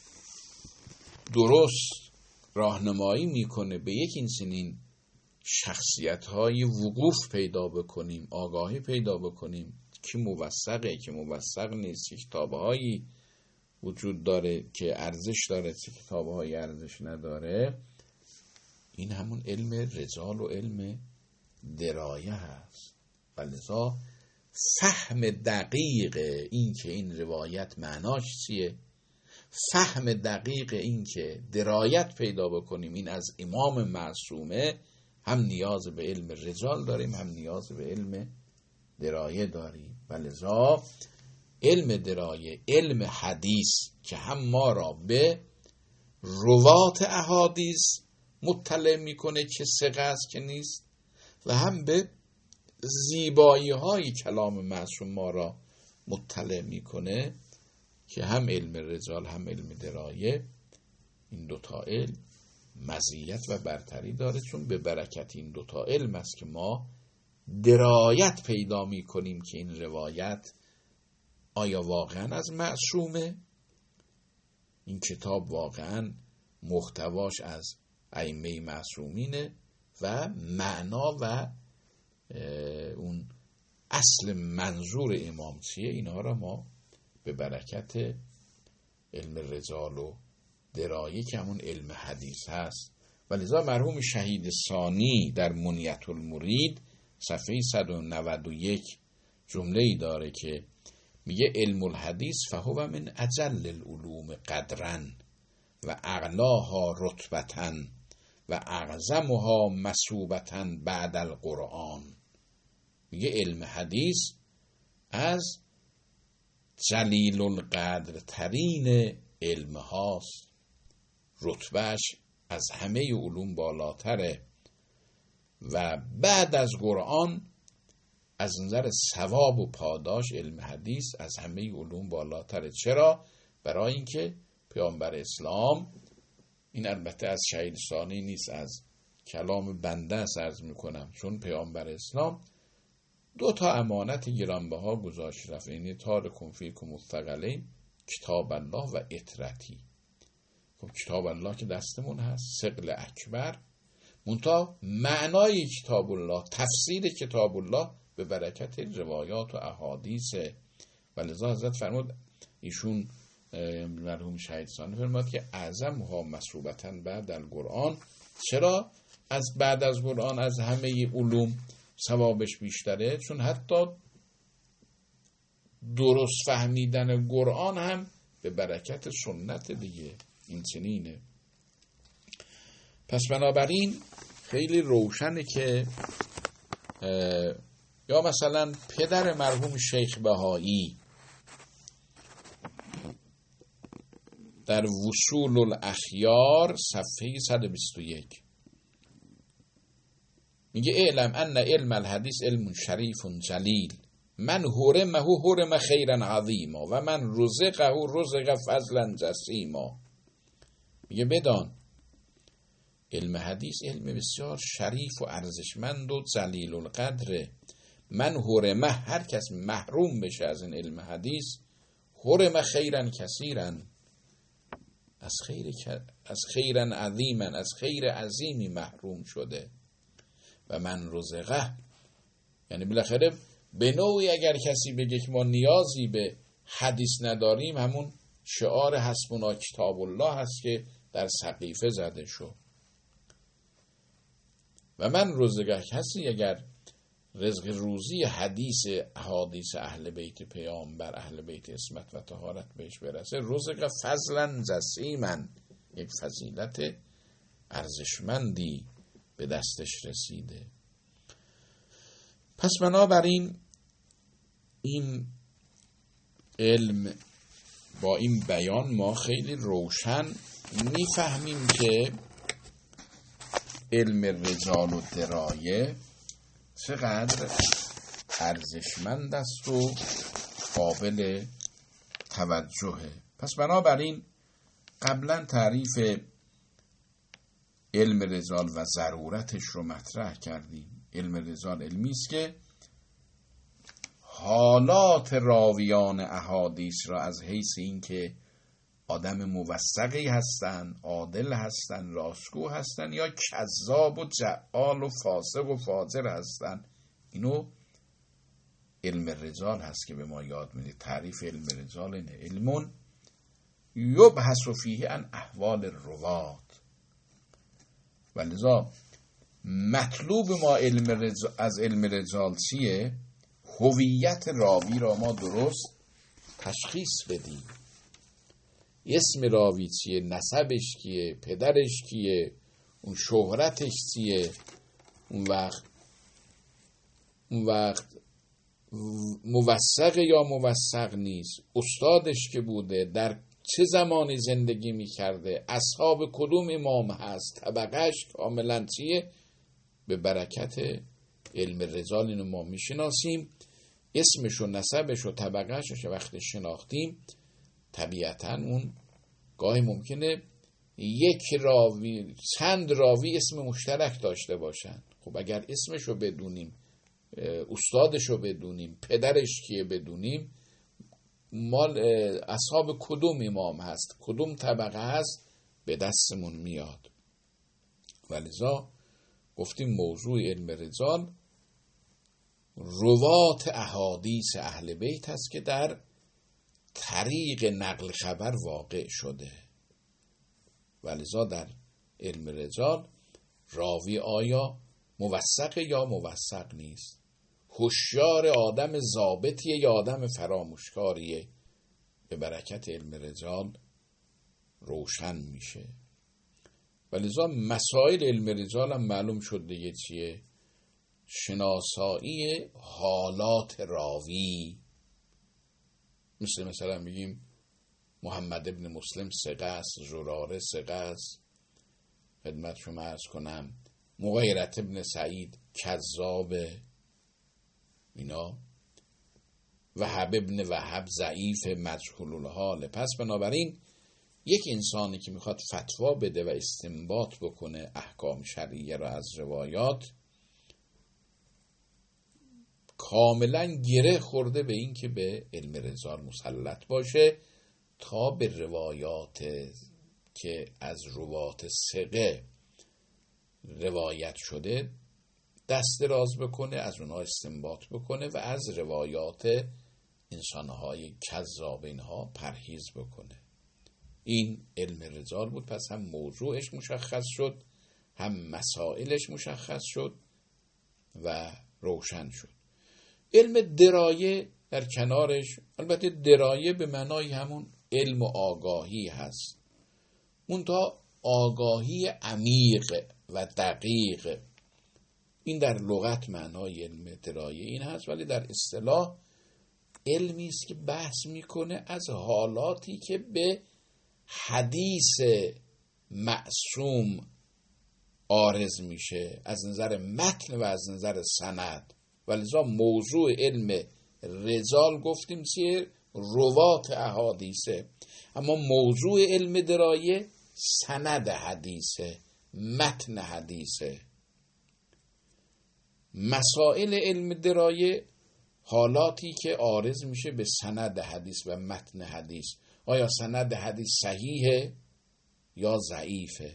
درست راهنمایی میکنه به یک این چنین شخصیت‌های وقوف پیدا بکنیم، آگاهی پیدا بکنیم که موثقه که موثق نیست، که کتاب‌هایی وجود داره که ارزش داره، که کتاب‌هایی ارزش نداره، این همون علم رجال و علم درایه هست. و لذا فهم دقیق این که این روایت معناش چیه، فهم دقیق این که درایت پیدا بکنیم این از امام معصومه، هم نیاز به علم رجال داریم هم نیاز به علم درایه داریم. و لذا علم درایه، علم حدیث که هم ما را به روات احادیث مطلع میکنه که ثقه است که نیست، و هم به زیبایی های کلام معصوم ما را مطلع میکنه که هم علم رجال هم علم درایه، این دوتا علم مزیت و برتری داره، چون به برکت این دوتا علم است که ما درایت پیدا می کنیم که این روایت آیا واقعا از معصومه، این کتاب واقعا محتواش از ائمه معصومینه و معنا و اون اصل منظور امام چیه. اینها را ما به برکت علم رجال و درایه که همون علم حدیث هست. ولذا مرحوم شهید ثانی در منیت المرید صفحه صد و نود و یک جمله ای داره که میگه علم الحدیث فهو من اجل العلوم قدرا و اعلاها رتبتا و اعظمها مثوبتا بعد القرآن. میگه علم حدیث از جلیل القدر ترین علم هاست، رتبهش از همه علوم بالاتره و بعد از قرآن از نظر ثواب و پاداش علم حدیث از همه علوم بالاتره. چرا؟ برای اینکه پیامبر اسلام، این البته از شهید ثانی نیست، از کلام بنده است عرض میکنم، چون پیامبر اسلام دو تا امانت گرانبها گذاشت رفت، یعنی تارکم فیکم الثقلین، کتاب الله و اطرتی. خب کتاب الله که دستمون هست، ثقل اکبر، منتها معنای کتاب الله، تفسیر کتاب الله به برکت روایات و احادیث. ولذا حضرت فرمود، ایشون مرحوم شهید ثانی فرمود که اعظمها مثوبتا بعد القرآن. چرا از بعد از قرآن از همه علوم ثوابش بیشتره؟ چون حتی درست فهمیدن قرآن هم به برکت سنت دیگه، این چنینه. پس بنابراین خیلی روشنه که یا مثلا پدر مرحوم شیخ بهایی در وصول الاخیار صفحه صد و بیست و یک میگه اعلم ان علم الحدیث علم شریف جلیل، من حرمه حرم خیرا عظیما و من رزقه رزق فضلا جسیما. میگه بدان علم حدیث علم بسیار شریف و ارزشمند و جلیل القدره. من حرمه، هر کس محروم بشه از این علم حدیث، حرم خیرا کثیرا، از خیر از خیرا عظیما، از خیر عظیمی محروم شده. و من رزقه، یعنی بالاخره به نوعی اگر کسی بگه که ما نیازی به حدیث نداریم، همون شعار حسبنا کتاب الله هست که در سقیفه زده شد. و من رزقه، کسی اگر رزق روزی حدیث احادیث اهل بیت پیامبر، اهل بیت عصمت و طهارت بهش برسه، رزق فضلا جسیما، یک فضیلت ارزشمندی به دستش رسیده. پس بنابراین این علم با این بیان ما خیلی روشن میفهمیم که علم رجال و درایه چقدر ارزشمند است و قابل توجهه. پس بنابراین قبلا تعریف علم رجال و ضرورتش رو مطرح کردیم. علم رجال علمی است که حالات راویان احادیث را از حیث این که آدم موثقی هستن، عادل هستن، راستگو هستن یا کذاب و جعال و فاسق و فاجر هستن، اینو علم رجال هست که به ما یاد میده. تعریف علم رجال اینه: علمون یبحث فیه عن احوال الروات. ولذا مطلوب ما علم رجال از علم رجال چیه؟ هویت راوی را ما درست تشخیص بدیم. اسم راوی چیه، نسبش کیه، پدرش کیه، اون شهرتش چیه، اون وقت اون وقت موثق یا موثق نیست، استادش که بوده، در چه زمانی زندگی میکرده، اصحاب کدوم امام هست، طبقهش کاملا چیه. به برکت علم رجال اینو ما میشناسیم. اسمش و نسبش و طبقهش رو وقتی شناختیم، طبیعتا اون گاهی ممکنه یک راوی چند راوی اسم مشترک داشته باشن. خب اگر اسمشو بدونیم، استادشو بدونیم، پدرش کیه بدونیم، مال اصحاب کدوم امام هست، کدوم طبقه هست، به دستمون میاد. ولذا گفتیم موضوع علم رجال روات احادیث اهل بیت هست که در طریق نقل خبر واقع شده. ولذا در علم رجال راوی آیا موثق یا موثق نیست، هوشیار آدم ضابطیه یا آدم فراموشکاریه، به برکت علم رجال روشن میشه. ولذا مسائل علم رجال هم معلوم شد دیگه چیه؟ شناسایی حالات راوی. مثل مثلا میگیم محمد ابن مسلم ثقه است، زراره ثقه است، خدمت شما عرض کنم مغیرة ابن سعید کذاب، اینا وهب ابن وهب ضعیف مجهول الحال. پس بنابراین یک انسانی که میخواد فتوا بده و استنباط بکنه احکام شرعیه را از روایات، کاملا گره خورده به این که به علم رجال مسلط باشه تا به روایات که از روات ثقه روایت شده دست دراز بکنه، از اونها استنباط بکنه و از روایات انسانهای کذاب اینها پرهیز بکنه. این علم رجال بود. پس هم موضوعش مشخص شد، هم مسائلش مشخص شد و روشن شد. علم درایه در کنارش، البته درایه به معنای همون علم و آگاهی هست، منتها آگاهی عمیق و دقیق. این در لغت معنای علم درایه این هست، ولی در اصطلاح علمی است که بحث میکنه از حالاتی که به حدیث معصوم عارض میشه از نظر متن و از نظر سند. ولذا موضوع علم رجال گفتیم چیه؟ روات احادیثه. اما موضوع علم درایه سند حدیثه، متن حدیثه. مسائل علم درایه حالاتی که عارض میشه به سند حدیث و متن حدیث. آیا سند حدیث صحیحه یا ضعیفه؟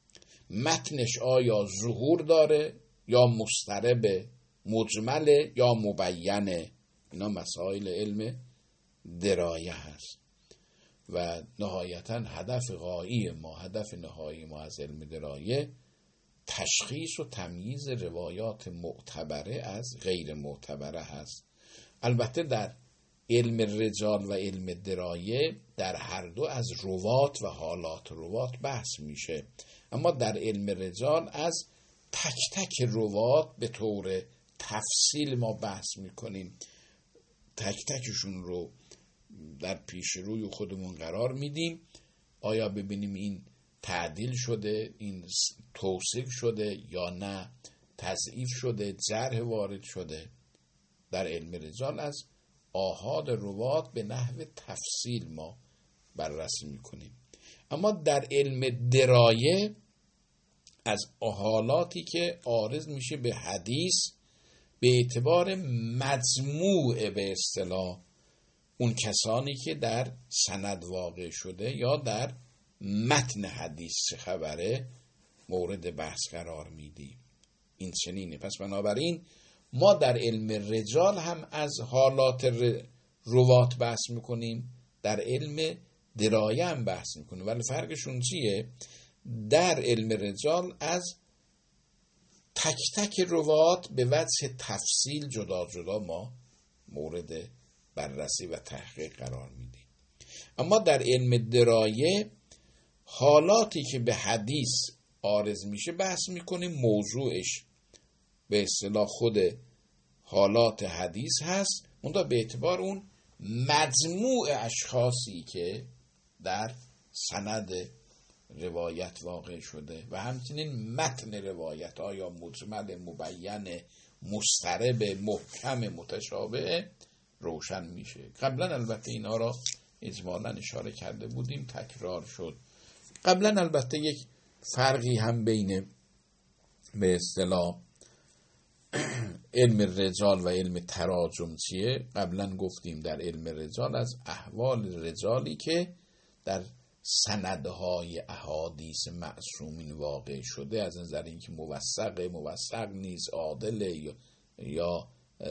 متنش آیا ظهور داره یا مضطربه، مجمله یا مبینه؟ اینا مسائل علم درایه هست. و نهایتا هدف غایی ما، هدف نهایی ما از علم درایه تشخیص و تمییز روایات معتبره از غیر معتبره هست. البته در علم رجال و علم درایه در هر دو از روات و حالات روات بحث میشه، اما در علم رجال از تک تک روات به طور تفصیل ما بحث میکنیم، تک تکشون رو در پیش روی خودمون قرار میدیم. آیا ببینیم این تعدیل شده، این توثیق شده یا نه، تضعیف شده، جرح وارد شده. در علم رجال از آحاد روات به نحو تفصیل ما بررسی میکنیم. اما در علم درایه از حالاتی که عارض میشه به حدیث به اعتبار مجموع به اصطلاح اون کسانی که در سند واقع شده یا در متن حدیث چه خبره مورد بحث قرار میدیم. این چنینه. پس بنابراین ما در علم رجال هم از حالات روات بحث میکنیم، در علم درایه هم بحث میکنیم، ولی فرقشون چیه؟ در علم رجال از تک تک روات به وجه تفصیل جدا جدا ما مورد بررسی و تحقیق قرار میدیم. اما در علم درایه حالاتی که به حدیث عارض میشه بحث میکنیم، موضوعش به اصطلاح خود حالات حدیث هست، منتها به اعتبار اون مجموع اشخاصی که در سند روایت واقع شده و همچنین متن روایت آیا مجمل، مبین، مضطرب، محکم، متشابه روشن میشه. قبلا البته اینا را اجمالا اشاره کرده بودیم، تکرار شد. قبلا البته یک فرقی هم بین به اصطلاح علم رجال و علم تراجم چیه؟ قبلا گفتیم در علم رجال از احوال رجالی که در سندهای احادیث معصومین واقع شده، از نظر اینکه موثق موثق نیست، عادل یا یا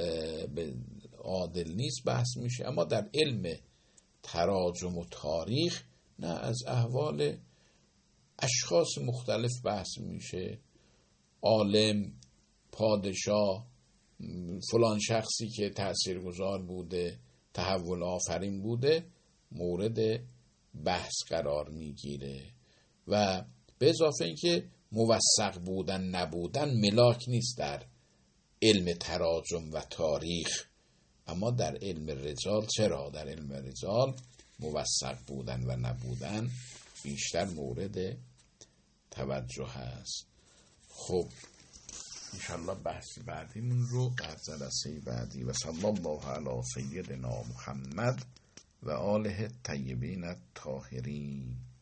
عادل نیست بحث میشه. اما در علم تراجم و تاریخ نه، از احوال اشخاص مختلف بحث میشه، عالم، پادشاه، فلان شخصی که تاثیرگذار بوده، تحول آفرین بوده، مورد بحث قرار میگیره. و به اضافه اینکه موثق بودن نبودن ملاک نیست در علم تراجم و تاریخ، اما در علم رجال چرا؟ در علم رجال موثق بودن و نبودن بیشتر مورد توجه هست. خب انشالله بحث بعدیمون رو در جلسه بعدی. و صلی الله علی سیدنا محمد و آله الطیبین الطاهرین.